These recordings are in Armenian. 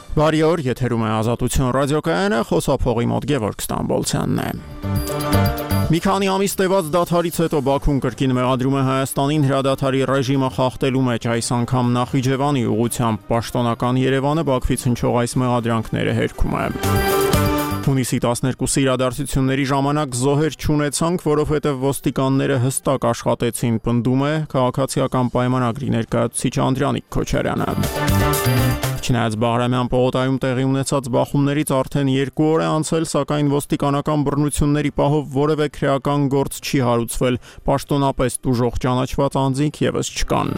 Բարի օր, եթերում է Ազատություն ռադիոկայանը, խոսափողի մոտ Գևորգ Ստամբոլցյանն է։ Մի քանի ամիս տևած դադարից հետո Բաքուն կրկին մեղադրում է Հայաստանին հրադադարի ռեժիմը խախտելու մեջ, այս անգամ Նախիջևանի ուղղությամբ պաշտոնական Երևանը Բաքվից հնչող այս մեղադրանքները հերքում է։ Հունիսի 12-ի իրադարձությունների ժամանակ զոհեր չունեցանք, որովհետև ոստիկանները հստակ աշխատեցին, պնդում է քաղաքացիական պայմանագրի ներկայացուցիչ Անդրանիկ Քոչարյանը։ Չնայած Բաղրամյան պողոտայում տեղի ունեցած բախումներից արդեն 2 օր է անցել, սակայն ոստիկանական բռնությունների պահով որևէ քրեական գործ չի հարուցվել, պաշտոնապես տուժող ճանաչված անձինք ևս չկան։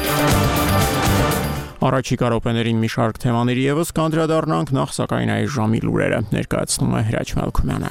Առաջիկա րոպեներին մի շարք թեմաների ևս կանդրադառնանք, նախ սակայն այս ժամի լուրերը ներկայացնում է Հրաչ Մելքումյանը։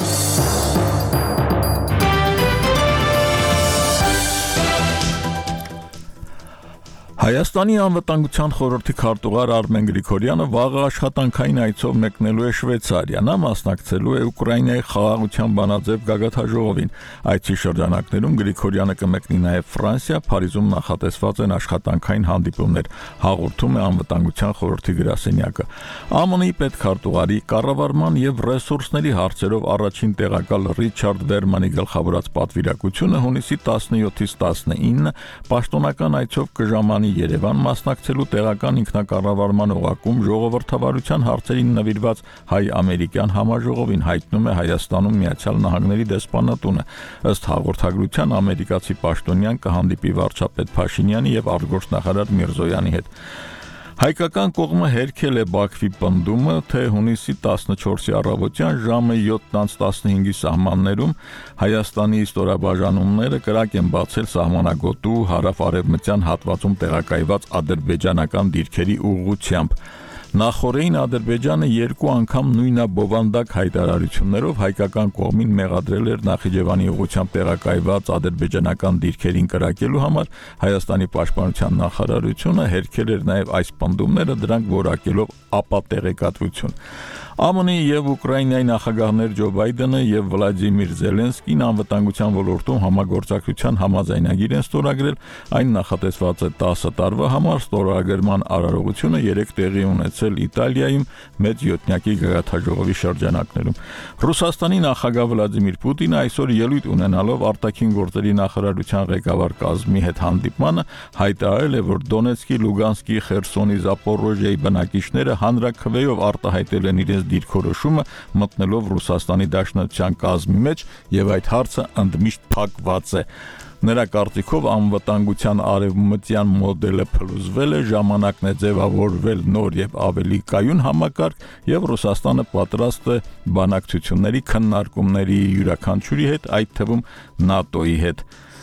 Հայաստանի անվտանգության խորհրդի քարտուղար Արմեն Գրիգորյանը վաղը աշխատանքային այցով մեկնելու է Շվեյցարիա, նա մասնակցելու է Ուկրաինայի խաղաղության բանաձև գագաթաժողովին։ Այցի շրջանակներում Գրիգորյանը կմեկնի նաև Ֆրանսիա, Փարիզում նախատեսված են աշխատանքային հանդիպումներ, հաղորդում է անվտանգության խորհրդի գրասենյակը։ ԱՄՆ-ի պետքարտուղարի կառավարման եւ ռեսուրսների հարցերով առաջին տեղակալ Ռիչարդ Վերմանի գլխավորած պատվիրակությունը հունիսի 17-ից 19 պաշտոնական այցով կժամանի Երևան մասնակցելու տեղական ինքնակառավարման օղակում ժողովրդավարության հարցերին նվիրված հայ-ամերիկյան համաժողովին, հայտնում է Հայաստանում Միացյալ Նահանգների դեսպանատունը։ Ըստ հաղորդագրության ամերիկացի պաշտոնյան կհանդիպի վարչապետ Փաշինյանի եւ արտգործնախարար Միրզոյանի հետ։ Հայկական կողմը հերքել է Բաքվի պնդումը, թե հունիսի 14-ի առավոտյան ժամը 7:15-ի սահմաններում Հայաստանի ստորաբաժանումները կրակ են բացել սահմանագոտու հարավ-արևմտյան հատվածում տեղակայված ադրբեջանական դիրքերի ուղղությամբ։ Նախորդին Ադրբեջանը 2 անգամ նույնաբովանդակ հայտարարություններով հայկական կողմին մեղադրել էր Նախիջևանի ուղղությամբ տեղակայված ադրբեջանական դիրքերին կրակելու համար, Հայաստանի պաշտպանության նախարարությունը հերքել էր նաև այս պնդումները, դրանք որակելով ապատեղեկատվություն։ ԱՄՆ-ի եւ Ուկրաինայի նախագահներ Ջո Բայդենը եւ Վլադիմիր Զելենսկին անվտանգության ոլորտում համագործակցության համաձայնագիր են ստորագրել, այն նախատեսված է 10 տարվա համար, ստորագրման արարողությունը 3 տեղի ունեցել Իտալիայում մեծ յոթնյակի գագաթաժողովի շրջանակներում։ Ռուսաստանի նախագահ Վլադիմիր Պուտինը այսօր ելույթ ունենալով արտաքին գործերի նախարարության ղեկավար կազմի հետ հանդիպմանը հայտարարել է, որ Դոնեցկի, Լուգանսկի, Խերսոնի, Զապորոժիայի բնակիչները հանրաքվեով արտահայտել են իրենց դիրքորոշումը մտնելով Ռուսաստանի Դաշնության կազմի մեջ եւ այդ հարցը ընդմիշտ փակված է։ Նրա կարծիքով անվտանգության արևմտյան մոդելը փլուզվել է, ժամանակն է ձևավորվել նոր եւ ավելի կայուն համակարգ եւ Ռուսաստանը պատրաստ է բանակցությունների քննարկումների յուրաքանչյուրի հետ, այդ թվում ՆԱՏՕ-ի հետ։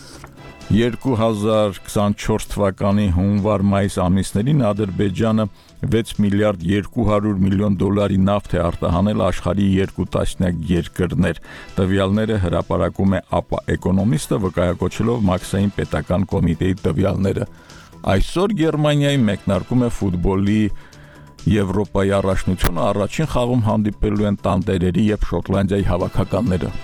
2024 թվականի հունվար-մայիս ամիսներին Ադրբեջանը 6 միլիարդ 200 միլիոն դոլարի նավթ է արտահանել աշխարհի 2 տասնյակ երկրներ։ Տվյալները հրապարակում է ԱՊԱ Էկոնոմիստը, վկայակոչելով Մաքսային պետական կոմիտեի տվյալները։ Այսօր Գերմանիայի մեկնարկում է ֆուտբոլի Եվրոպայի առաջնությունը, առաջին խաղում հանդիպելու են տանտերերի եւ Շոտլանդիայի հավաքականները։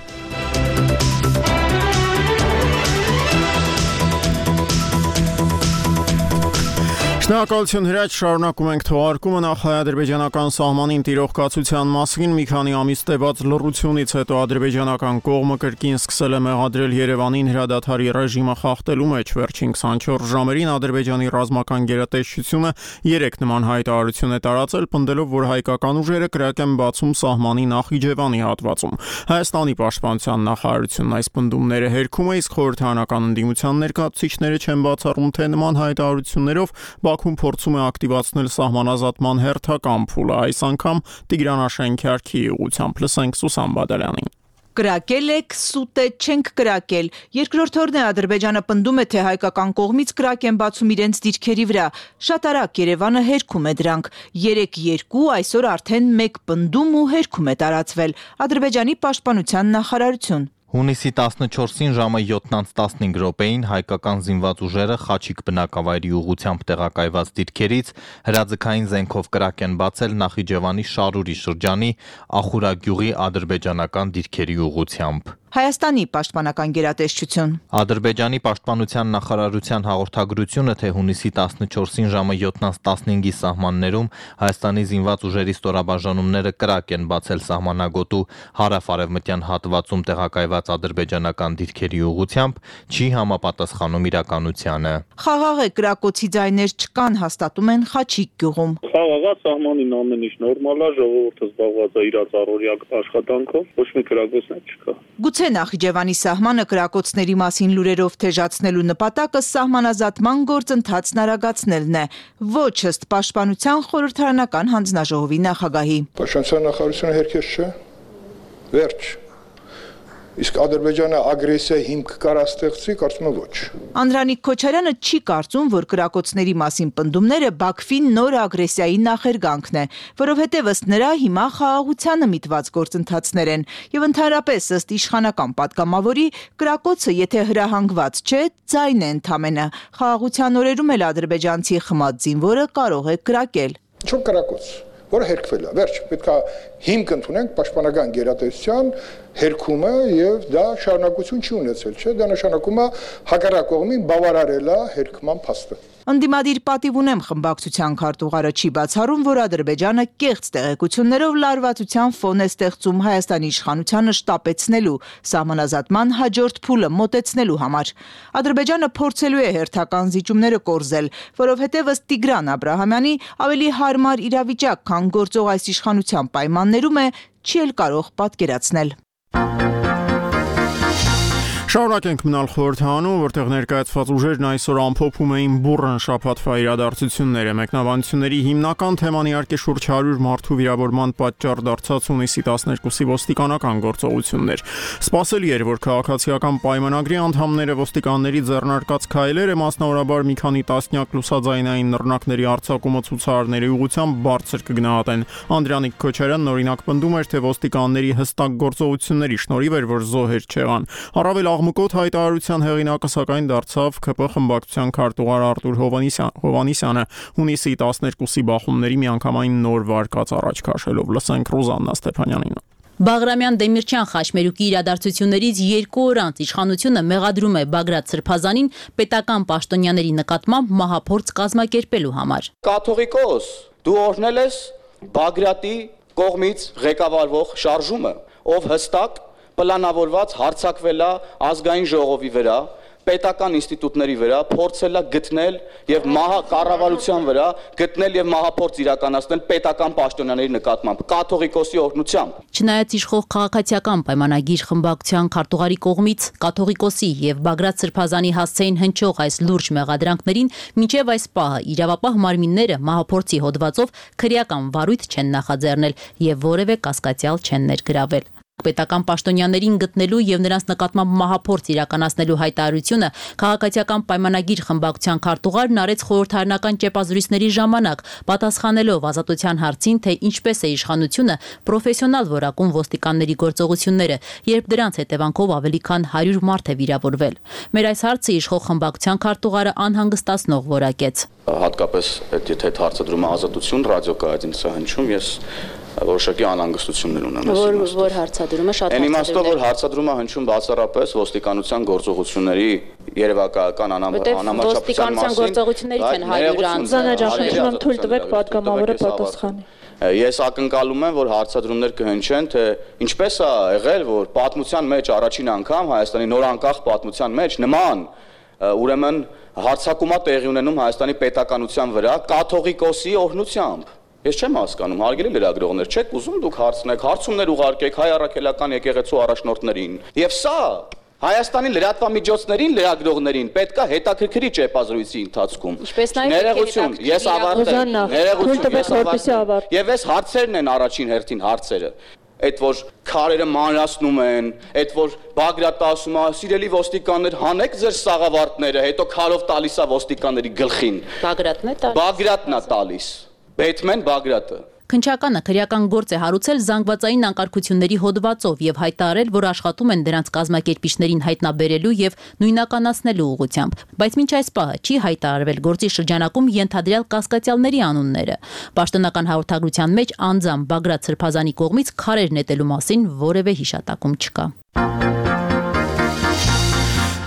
Շնորհակալություն Հրաչ, շարունակում ենք թողարկումը նախ հայ-ադրբեջանական սահմանին տիրող կացության մասին։ Մի քանի ամիս տևած լռությունից հետո ադրբեջանական կողմը կրկին սկսել է մեղադրել Երևանին հրադադարի ռեժիմը խախտելու մեջ։ Վերջին 24 ժամերին Ադրբեջանի ռազմական գերատեսչությունը 3 նման հայտարարություն է տարածել, պնդելով, որ հայկական ուժերը կրակ են բացում սահմանի Նախիջևանի հատվածում։ Հայաստանի պաշտպանության նախարարությունն այս պնդումները հերքում է, իսկ խորհրդարանական ընդդիմության ներկայացուցիչները չեն բացառում, թե նման հայտարարություններով Բաքուն փորձում է ակտիվացնել սահմանազատման հերթական փուլը, այս անգամ Տիգրան Շենքերքի ուղղությամբ։ Լսենք Սուսան Բադալյանին։ Կրակել եք, սուտ է, չենք կրակել։ Երկրորդ օրն է Ադրբեջանը պնդում է, թե հայկական կողմից կրակ են բացում իրենց դիրքերի վրա։ Շատ արագ Երևանը հերքում է դրանք։ 3-2, այսօր արդեն 1 պնդում ու հերքում է տարածվել։ Ադրբեջանի պաշտպանության նախարարություն։ Հունիսի 14-ին ժամը 7:15 րոպեին հայկական զինված ուժերը Խաչիկ բնակավայրի ուղղությամբ տեղակայված դիրքերից հրաձգային զենքով կրակ են բացել Նախիջևանի Շարուրի շրջանի Ախուրագյուղի ադրբեջանական դիրքերի ուղղությամբ։ Հայաստանի պաշտպանական գերատեսչություն։ Ադրբեջանի պաշտպանության նախարարության հաղորդագրությունը, թե հունիսի 14-ին ժամը 7:15-ի սահմաններում Հայաստանի զինված ուժերի ստորաբաժանումները կրակ են բացել սահմանագոտու հարավ-արևմտյան հատվածում տեղակայված ադրբեջանական դիրքերի ուղղությամբ, չի համապատասխանում իրականությանը։ Խաղաղ է, կրակոցի ձայներ չկան, հաստատում են Խաչիկ գյուղում։ Խաղաղ սահմանին ամեն ինչ նորմալ է, ժողովուրդը զբաղված է իր առօրյա աշխատանքով, ոչ մի կրակոցներ չկա։ Գուցե Նախիջևանի սահմանը կրակոցների մասին լուրերով թեժացնելու նպատակը սահմանազատման գործընթացն արագացնելն է, ոչ ըստ պաշտպանության խորհրդարանական հանձնաժողովի նախագահի։ Պաշտպանության նախարարությունը հերքես չէ, վերջ։ Իսկ Ադրբեջանը ագրեսիա հիմք կարա ստեղծի, կարծում եմ ոչ։ Անդրանիկ Քոչարյանը չի կարծում, որ կրակոցների մասին պնդումները Բաքվի նոր ագրեսիայի նախերգանքն է, որովհետև ըստ նրա հիմա խաղաղությանը միտված գործընթացներ են, եւ ընդհանրապես ըստ իշխանական պատգամավորի կրակոցը եթե հրահանգված չէ, ձայն է ընդամենը։ Խաղաղության օրերում էլ ադրբեջանցի խմած զինվորը կարող է կրակել։ Ինչ կրակոց, որը հերքվել է, վերջ, պետք է հիմք ընդունենք պաշտպանական գերատեսչության հերքումը եւ դա շարունակություն չի ունեցել, չէ՞, դա նշանակում է հակառակ կողմին բավարարել է հերքման փաստը։ Ընդդիմադիր պատիվ ունեմ խմբակցության քարտուղարը չի բացառում, որ Ադրբեջանը կեղծ տեղեկություններով լարվածության ֆոն է ստեղծում Հայաստանի իշխանությանը շտապեցնելու, սահմանազատման հաջորդ փուլը մոտեցնելու համար։ Ադրբեջանը փորձելու է հերթական զիջումները կորզել, որովհետև ըստ Տիգրան Աբրահամյանի ավելի հարմար իրավիճակ, քան գործող այս իշխանության պայմաններում է, չի էլ կարող պատկերացնել։ Շարունակենք մնալ խորհրդանում, որտեղ ներկայացված ուժերն այսօր ամփոփում էին բուռն շաբաթվա իրադարձությունները։ Մեկնաբանությունների հիմնական թեման իհարկե շուրջ 100 մարդու վիրավորման պատճառ դարձած հունիսի 12-ի ոստիկանական գործողություններ։ Սպասելի էր, որ քաղաքացիական պայմանագրի անդամները ոստիկանների ձեռնարկած քայլերը, մասնավորաբար մի քանի տասնյակ լուսաձայնային նռնակների արձակումը ցուցարարների ուղղությամբ բարձր կգնահատեն։ Անդրանիկ Քոչարյանն օրինակ պնդում էր, թե ոստիկանների հստակ գործողությունների շնորհիվ էր, որ զոհեր չեղան։ Առավել աղմկոտ հայտարարության հեղինակը սակայն դարձավ ԿՊ խմբակցության քարտուղար Արտուր Հովհաննիսյանը, հունիսի 12-ի բախումների միանգամայն նոր վարկած առաջ քաշելով։ Լսենք Ռուզաննա Ստեփանյանին։ Բաղրամյան Դեմիրճյան խաչմերուկի իրադարձություններից 2 օր անց իշխանությունը մեղադրում է Բագրատ Սրբազանին պետական պաշտոնյաների նկատմամբ մահափորձ կազմակերպելու համար։ Կաթողիկոս, դու օրհնել ես Բագրատի կողմից ղեկավարվող շարժումը, ով հստակ պլանավորված հարձակվել է ազգային ժողովի վրա, պետական ինստիտուտների վրա, փորձել է գտնել եւ կառավարության վրա գտնել եւ մահափորձ իրականացնել պետական պաշտոնյաների նկատմամբ կաթողիկոսի օրհնությամբ։ Չնայած իշխող քաղաքացիական պայմանագիր խմբակցության քարտուղարի կողմից կաթողիկոսի եւ Բագրատ Սրբազանի հասցեին հնչող այս լուրջ մեղադրանքներին, մինչեւ այս պահը իրավապահ մարմինները մահափորձի հոդվածով քրեական վարույթ չեն նախաձեռնել եւ որևէ կասկածյալ չեն ներգրավել։ Պետական պաշտոնյաներին գտնելու եւ նրանց նկատմամբ մահափորձ իրականացնելու հայտարարությունը քաղաքացիական պայմանագիր խմբակցության քարտուղարն արեց խորհրդարանական ճեպազրույցների ժամանակ, պատասխանելով ազատության հարցին, թե ինչպես է իշխանությունը պրոֆեսիոնալ որակում ոստիկանների գործողությունները, երբ դրանց հետևանքով ավելի քան 100 մարդ է վիրավորվել։ Մեր այս հարցը իշխող խմբակցության քարտուղարը անհանգստացնող որակեց։ Հատկապես եթե հարցադրումը ազատություն ռադիոկայանի հնչում, ես որոշակի անհանգստություններ ունեմ։ Որ հարցադրումը շատ Այն իմաստով, որ հարցադրումը հնչում բացառապես ոստիկանության գործողությունների երևակայական անհամաչափության մասին։ Գործողություններից են 100 անց։ Զանաչափում թույլ տվեք պատգամավորը պատասխանի։ Ես ակնկալում եմ, որ հարցադրումներ կհնչեն, թե ինչպես է եղել, որ պատմության մեջ առաջին անգամ Հայաստանի նոր անկախ պատմության մեջ նման ուրեմն հարձակումա տեղի ունենում Հայաստանի պետականության վրա կաթողիկոսի օրհնությամբ։ Ես չեմ հասկանում, հարգելի լրագրողներ, չեք ուզում դուք հարցնեք, հարցումներ ուղարկեք հայ առաքելական եկեղեցու առաջնորդներին։ Եվ սա Հայաստանի լրատվամիջոցներին, լրագրողներին պետք է հետաքրքրի ճեպազրույցի ընթացքում։ Ներողություն, ես ավարտեմ։ Եվ այս հարցերն են առաջին հերթին հարցերը։ Այդ որ քարերը մանրացնում են, այդ որ Բագրատը ասում է, սիրելի ոստիկաններ, հանեք ձեր սաղավարտները, հետո քարով տալիս է ոստիկանների գլխին։ Բագրատն է տալիս։ Բեթմեն Բագրատը։ Քնչականը քրեական գործ է հարուցել զանգվածային անկարգությունների հոդվածով եւ հայտարարել, որ աշխատում են դրանց կազմակերպիչներին հայտնաբերելու եւ նույնականացնելու ուղղությամբ, բայց մինչ այս պահը չի հայտարարվել գործի շրջանակում ենթադրյալ կասկածյալների անունները։ Պաշտոնական հաղորդագրության մեջ անձամբ Բագրատ Սրբազանի կողմից քարեր նետելու մասին որևէ հիշատակում չկա։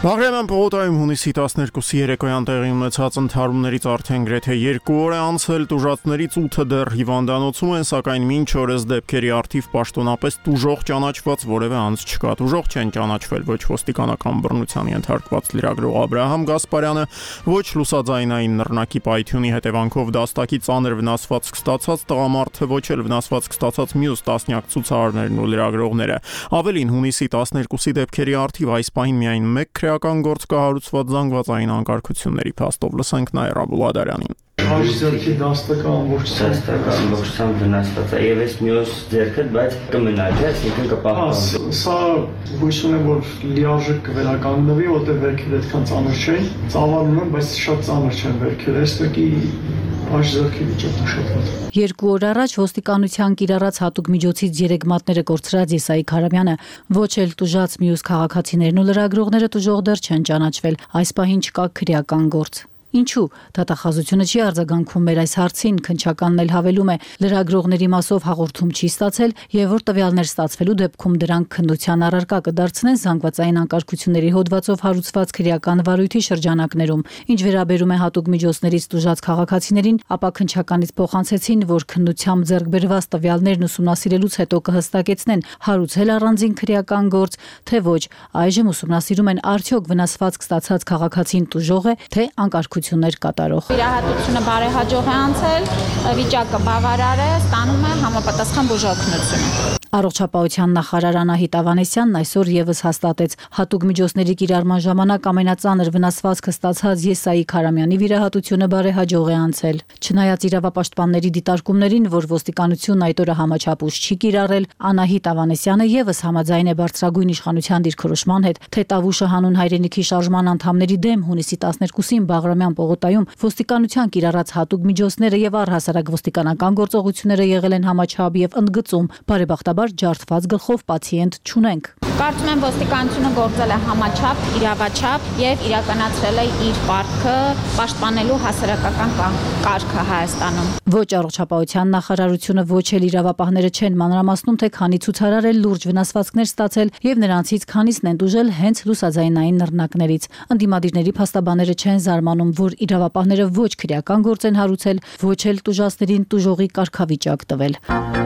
Բաղրամյան պողոտայում հունիսի 12-ի երեկոյան տեղի ունեցած ընդհարումներից արդեն գրեթե 2 օր է անցել, տուժածներից 8-ը դեռ հիվանդանոցում են, սակայն մինչ օրս դեպքերի առթիվ պաշտոնապես տուժող ճանաչված որևէ անձ չկա։ Տուժող չեն ճանաչվել ոչ ոստիկանական բռնության ենթարկված լրագրող Աբրահամ Գասպարյանը, ոչ լուսաձայնային նռնակի պայթյունի հետևանքով դաստակի ծանր վնասվածք ստացած տղամարդը, ոչ էլ վնասվածք ստացած մյուս տասնյակ ցուցարարներն ու լրագրողները։ Ավելին, հունիսի 12-ի դեպքերի առթիվ այս պահին միայն մեկ քրեական գործ կա հարուցված զանգվածային անկարգությունների փաստով։ Լսենք Նաիրա Աբուլադարյանին։ Ձերքի դաստակը ամբողջությամբ վնասված է եւ այս մյուս ձերքը, բայց կմնա, չէ՞, այսինքն կպահպանվի։ Սա հույս ունեմ, որ լիարժեք կվերականգնվի, որտեղ վերքերը այդքան ծանր չեն, ծավալում են, բայց շատ ծանր չեն վերքերը, այստեղի այս ձերքի վիճակն շատ վատ։ 2 օր առաջ ոստիկանության կիրառած հատուկ միջոցից 3 մատները կորցրած Եսայիկ Հարամյանը ոչ էլ տուժած մյուս քաղաքացիներն ու լրագրողները տուժող դեռ չեն ճանաչվել, այս պահին չկա քրեական գործ։ Ինչու դատախազությունը չի արձագանքում մեր այս հարցին, քննչականն էլ հավելում է, լրագրողների մասով հաղորդում չի ստացել եւ որ տվյալներ ստացվելու դեպքում դրանք քննության առարկա կդարձնեն զանգվածային անկարգությունների հոդվածով հարուցված քրեական վարույթի շրջանակներում։ Ինչ վերաբերում է հատուկ միջոցներից տուժած քաղաքացիներին, ապա քննչականից փոխանցեցին, որ քննությամբ ձեռք բերված տվյալներն ուսումնասիրելուց հետո կհստակեցնեն հարուցել առանձին քրեական գործ, թե ոչ։ Այժմ ուսումնասիրում են արդյոք վնասվածք ստացած քաղաքացին տուժող է, թե անկարգություններ կատարող։ Վիրահատությունը բարեհաջող է անցել, վիճակը բավարար է, ստանում է համապատասխան բուժօգնություն։ Առողջապահության նախարար Անահիտ Ավանեսյանն այսօր եւս հաստատեց հատուկ միջոցների կիրառման ժամանակ ամենածանր վնասվածքը ստացած Եսայիկ Հարամյանի վիրահատությունը բարեհաջող է անցել։ Չնայած իրավապաշտպանների դիտարկումներին, որ ոստիկանությունն այդ օրը համաչափուց չի կիրառել, Անահիտ Ավանեսյանը եւս համաձայն է բարձրագույն իշխանության դիրքորոշման հետ, թե Տավուշը հանուն հայրենիքի շարժման անդամների դեմ հունիսի 12-ին Բաղրամյան պողոտայում ոստիկանության կիրառած հատուկ միջոցները եւ առհասարակ ոստիկանական գործողությունները եղել են համաչափ եւ ընդգծում։ Բարեբախտաբար ջարդված գլխով պացիենտ չունենք։ Կարծում եմ ոստիկանությունը գործել է համաչափ, իրավաչափ եւ իրականացրել է իր պարտքը պաշտպանելու հասարակական կարգը Հայաստանում։ Ոչ առողջապահության նախարարությունը, ոչ էլ իրավապահները չեն մանրամասնում, թե քանի ցուցարար է լուրջ վնասվածքներ ստացել եւ նրանցից քանիսն են դուժել հենց լուսաձայնային նռնակներից։ Ընդդիմադիրների փաստաբանները չեն զարմանում, որ իրավապահները ոչ քրեական գործ են հարուցել, ոչ էլ տուժածներին տուժողի կարգավիճակ տվել։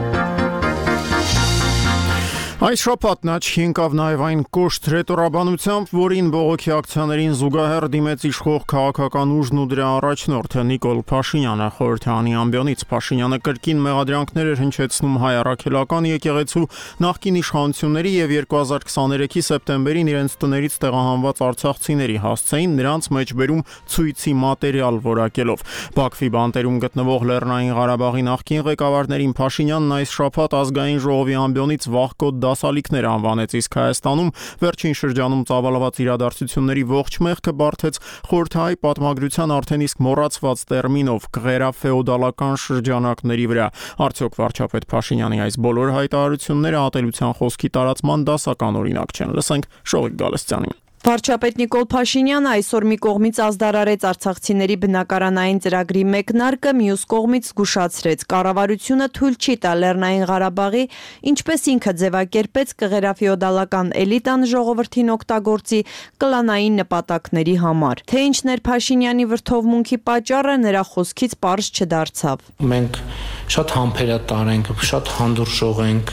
Այս շաբաթն աչքի ընկավ նաև այն կոշտ ռետորաբանությամբ, որին բողոքի ակցիաներին զուգահեռ դիմեց իշխող քաղաքական ուժն ու դրա առաջնորդը Նիկոլ Փաշինյանը։ Խորհրդարանի ամբիոնից Փաշինյանը կրկին մեղադրանքներ էր հնչեցնում հայ առաքելական եկեղեցու նախկին իշխանությունների եւ 2023-ի սեպտեմբերին իրենց տներից տեղահանված արցախցիների հասցեին նրանց մեջբերում ցույցի մատերիալ որակելով։ Բաքվի բանտերում գտնվող Լեռնային Ղարաբաղի նախկին ղեկավարներին Փաշինյանն այս շաբաթ ազգային ժողովի ամբիոնից վաղկոտ դասալիքներ անվանեց, իսկ Հայաստանում վերջին շրջանում ծավալված իրադարձությունների ողջ մեղքը բարթեց խորհրդահայ պատմագրության արդեն իսկ մոռացված տերմինով գղերաֆեոդալական շրջանակների վրա։ Արդյոք վարչապետ Փաշինյանի այս բոլոր հայտարարությունները ատելության խոսքի տարածման դասական օրինակ չեն։ Լսենք Շողիկ Գալստյանին։ Վարչապետ Նիկոլ Փաշինյանը այսօր մի կողմից ազդարարեց արցախցիների բնակարանային ծրագրի մեկնարկը, մյուս կողմից զգուշացրեց կառավարությունը թույլ չի տա Լեռնային Ղարաբաղի, ինչպես ինքը ձևակերպեց կղերաֆեոդալական էլիտան ժողովրդին օգտագործի կլանային նպատակների համար։ Թե ինչն էր Փաշինյանի վրդովմունքի պատճառը, նրա խոսքից պարզ չդարձավ։ Մենք շատ համբերատար ենք, շատ հանդուրժող ենք,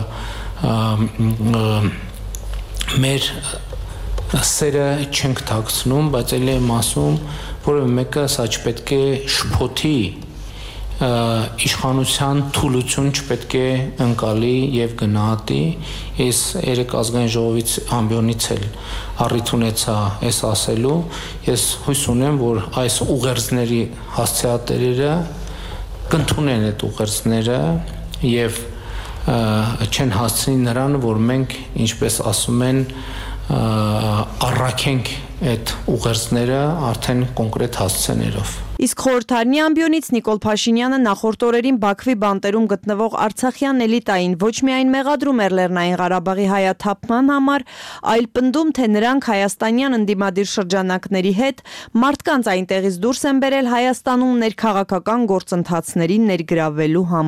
մեր սերը չենք թաքցնում, բայց ելի եմ ասում, որևէ մեկը սա չպետք է շփոթի իշխանության թուլություն չպետք է ընկալի եւ գնահատի։ Ես երեք ազգային ժողովից ամբիոնից էլ առիթ ունեցա այս ասելու։ Ես հույս ունեմ, որ այս ուղերձների հասցեատերերը կընդունեն այդ ուղերձները եւ չեն հասցնի նրան, որ մենք, ինչպես ասում են, առաքենք այդ ուղերձները արդեն կոնկրետ հասցեներով։ Իսկ խորհրդարանի ամբիոնից Նիկոլ Փաշինյանը նախորդ օրերին Բաքվի բանտերում գտնվող արցախյան էլիտային ոչ միայն մեղադրում էր Լեռնային Ղարաբաղի հայաթափման համար, այլ պնդում, թե նրանք հայաստանյան ընդդիմադիր շրջանակների հետ մարդկանց այնտեղից դուրս են բերել Հայաստանում ներքաղաքական գործընթացներին ներգրավելու համար։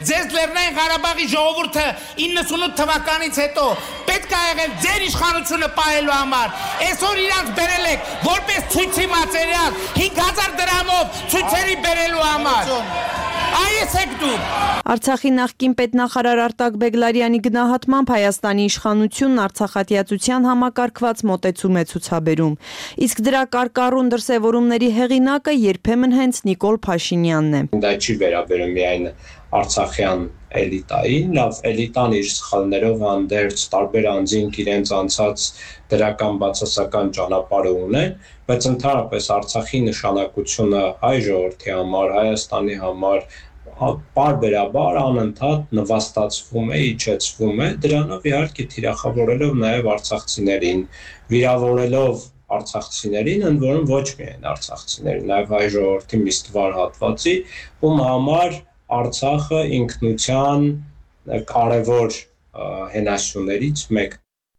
Ձեզ Լեռնային Ղարաբաղի ժողովուրդը 98 թվականից հետո պետք է եղել ձեր իշխանությունը պահելու համար։ Այսօր իրանց բերել եք որպես ցույցի մատերիալ 5000 դրամով ցույցերի բերելու համար։ Այս եք դուք։ Արցախի նախկին պետնախարար Արտակ Բեգլարյանի գնահատմամբ Հայաստանի իշխանությունն արցախատյացության համակարգված մոտեցում է ցուցաբերում։ Իսկ դրա կարկառուն դրսևորումների հեղինակը երբեմն հենց Նիկոլ Փաշինյանն է։ Դա չի վերաբերում միայն արցախյան էլիտային, լավ էլիտան իր սխալներով հանդերձ տարբեր անձինք իրենց անցած դրական բացասական ճանապարհը ունեն, բայց ընդհանրապես Արցախի նշանակությունը հայ ժողովրդի համար, Հայաստանի համար պարբերաբար անընդհատ նվաստացվում է, իջեցվում է, դրանով իհարկե թիրախավորելով նաև արցախցիներին, վիրավորելով արցախցիներին, ընդ որում ոչ միայն արցախցիներին, նաև հայ ժողովրդի մի ստվար հատվածի, ում համար Արցախը ինքնության կարևոր հենասյուներից մեկ։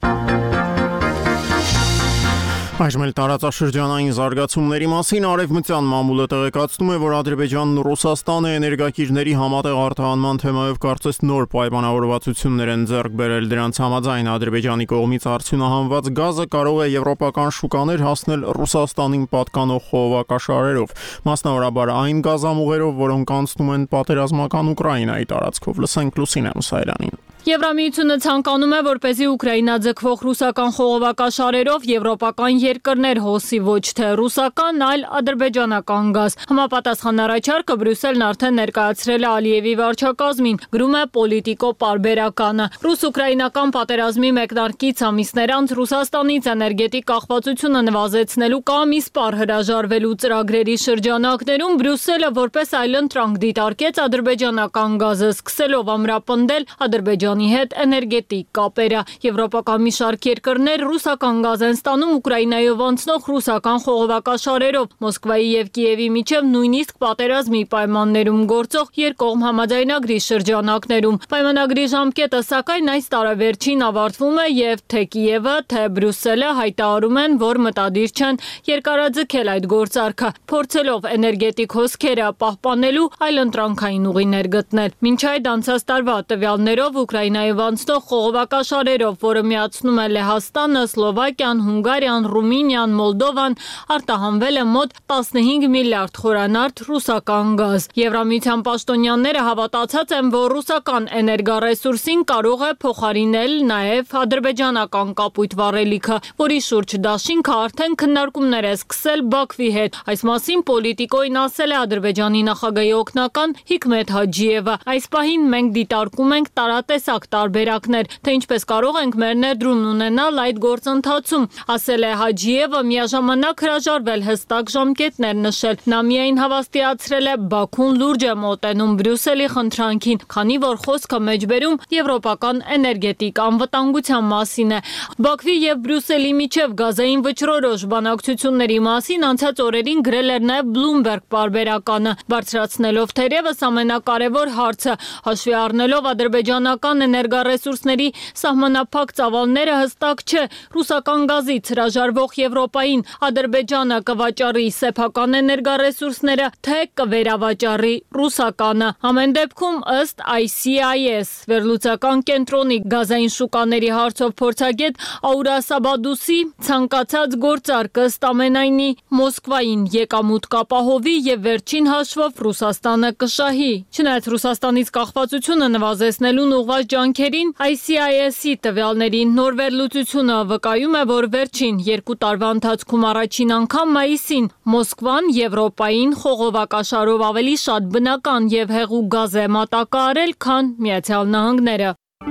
Այժմ էլ տարածաշրջանային զարգացումների մասին Արևմտյան մամուլը տեղեկացնում է, որ Ադրբեջանն ու Ռուսաստանը էներգակիրների համատեղ արտահանման թեմայով կարծես նոր պայմանավորվածություններ են ձեռք բերել։ Դրանց համաձայն Ադրբեջանի կողմից արդյունահանված գազը կարող է եվրոպական շուկաներ հասնել Ռուսաստանին պատկանող խողովակաշարերով, մասնավորաբար այն գազամուղերով, որոնք անցնում են պատերազմական Ուկրաինայի տարածքով։ Լսենք Լուսինե Մուսայելյանին։ Եվրամիությունը ցանկանում է, որպեսզի Ուկրաինա ձգվող ռուսական խողովակաշարերով եվրոպական երկրներ հոսի ոչ թե ռուսական, այլ ադրբեջանական գազ։ Համապատասխան առաջարկը Բրյուսելն արդեն ներկայացրել է Ալիևի վարչակազմին, գրում է Պոլիտիկո պարբերականը։ Ռուս-ուկրաինական պատերազմի մեկնարկից ամիսներ անց Ռուսաստանից էներգետիկ կախվածությունը նվազեցնելու կամ իսպառ հրաժարվելու ծրագրերի շրջանակներում Բրյուսելը որպես այլընտրանք դիտարկեց ադրբեջանական գազը, սկսելով ամրապնդել Ադրբեջանի հետ էներգետիկ կապերը։ Եվրոպական մի շարք երկրներ ռուսական գազ են ստանում Ուկրաինայով անցնող ռուսական խողովակաշարերով, Մոսկվայի եւ Կիևի միջև նույնիսկ պատերազմի պայմաններում գործող երկկողմ համաձայնագրի շրջանակներում։ Պայմանագրի ժամկետը սակայն այս տարեվերջին ավարտվում է եւ թե Կիևը, թե Բրյուսելը հայտարարում են, որ մտադիր չեն երկարաձգել այդ գործարքը, փորձելով էներգետիկ հոսքերը պահպանելու այլընտրանքային ուղիներ գտնել։ Մինչ այդ անցած տարվա տվյալներով Ուկրաինայով անցնող խողովակաշարերով, որը միացնում է Լեհաստանը, Սլովակիան, Հունգարիան, Ռումինիան, Մոլդովան, արտահանվել է մոտ 15 միլիարդ խորանարդ ռուսական գազ։ Եվրամիության պաշտոնյաները հավատացած են, որ ռուսական էներգառեսուրսին կարող է փոխարինել նաև ադրբեջանական կապույտ վառելիքը, որի շուրջ դաշինքը արդեն քննարկումներ է սկսել Բաքվի հետ։ Այս մասին Պոլիտիկոին ասել է Ադրբեջանի նախագահի օգնական Հիկմետ Հաջիևը։ Այս պահին մենք դիտարկում ենք տարատեսակ տարբերակներ, թե ինչպես կարող ենք մեր ներդրումն ունենալ այդ գործընթացում, ասել է Հաջիևը, միաժամանակ հրաժարվել հստակ ժամկետներ նշել։ Նա միայն հավաստիացրել է Բաքուն լուրջ է մոտենում Բրյուսելի խնդրանքին, քանի որ խոսքը մեջբերում եվրոպական էներգետիկ անվտանգության մասին է։ Բաքվի եւ Բրյուսելի միջև գազային վճռորոշ բանակցությունների մասին անցած օրերին գրել էր նաև Bloomberg պարբերականը, բարձրացնելով թերևս ամենակարևոր հարցը, հաշվի առնելով ադրբեջանական էներգառեսուրսների սահմանափակ ծավալները հստակ չէ ռուսական գազից հրաժարվող Եվրոպային Ադրբեջանը կվաճառի սեփական էներգառեսուրսները, թե կվերավաճառի ռուսականը։ Ամեն դեպքում ըստ ICIS վերլուծական կենտրոնի գազային շուկաների հարցով փորձագետ Աուրա Սաբադուսի ցանկացած գործարք ըստ ամենայնի Մոսկվային եկամուտ կապահովի եւ վերջին հաշվով Ռուսաստանը կշահի։ Չնայած Ռուսաստանից կախվածությունը նվազեցնելուն ուղղված ջանքերին, ICIS-ի տվյալների նոր վերլուծությունը վկայում է, որ վերջին 2 տարվա ընթացքում առաջին անգամ մայիսին Մոսկվան Եվրոպային խողովակաշարով ավելի շատ բնական եւ հեղուկ գազ է մատակարարել, քան Միացյալ Նահանգները։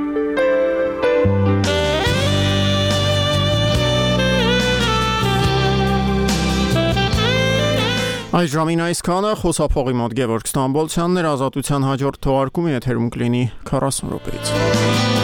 Այս ժամին այսքանը, խոսափողի մոտ Գևորգ Ստամբոլցյանն էր, Ազատության հաջորդ թողարկումը եթերում կլինի 40 րոպեից։